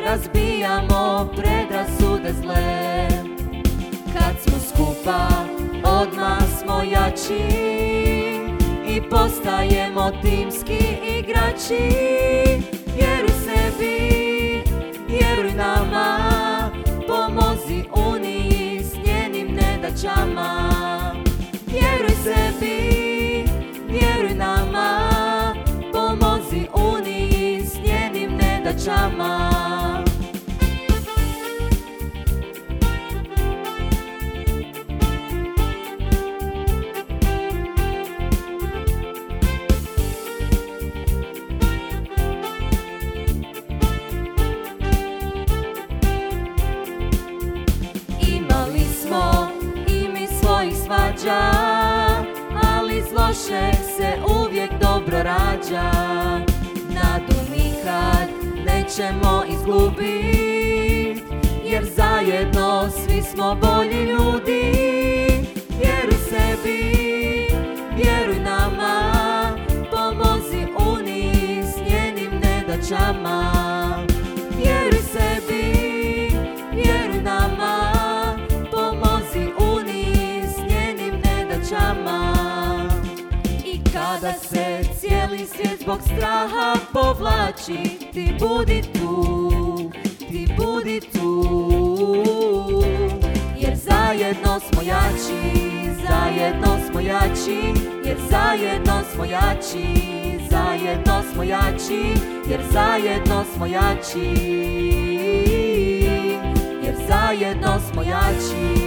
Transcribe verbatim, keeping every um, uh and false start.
razbijamo predrasude zle. Kad smo skupa, odmah smo jači i postajemo timski igrači. Vjeruj sebi, vjeruj nama, pomozi Uniji s njenim nedaćama. Vjeruj sebi, vjeruj nama, pomozi Uniji s njenim nedaćama. Imali smo i mi svojih svađa, ali iz lošeg se uvijek dobro rađa. Nadu nikad nećemo izgubit, jer zajedno svi smo bolji ljudi. Vjeruj sebi, vjeruj nama, pomozi Uniji s njenim nedaćama. Vjeruj sebi, vjeruj nama, pomozi Uniji s njenim nedaćama. I kada se cijeli svijet zbog straha povlači, ti budi tu, ti budi tu, jer zajedno smo jači, zajedno smo jači, jer zajedno smo jači, zajedno smo jači, jer zajedno smo jači, jer zajedno smo jači.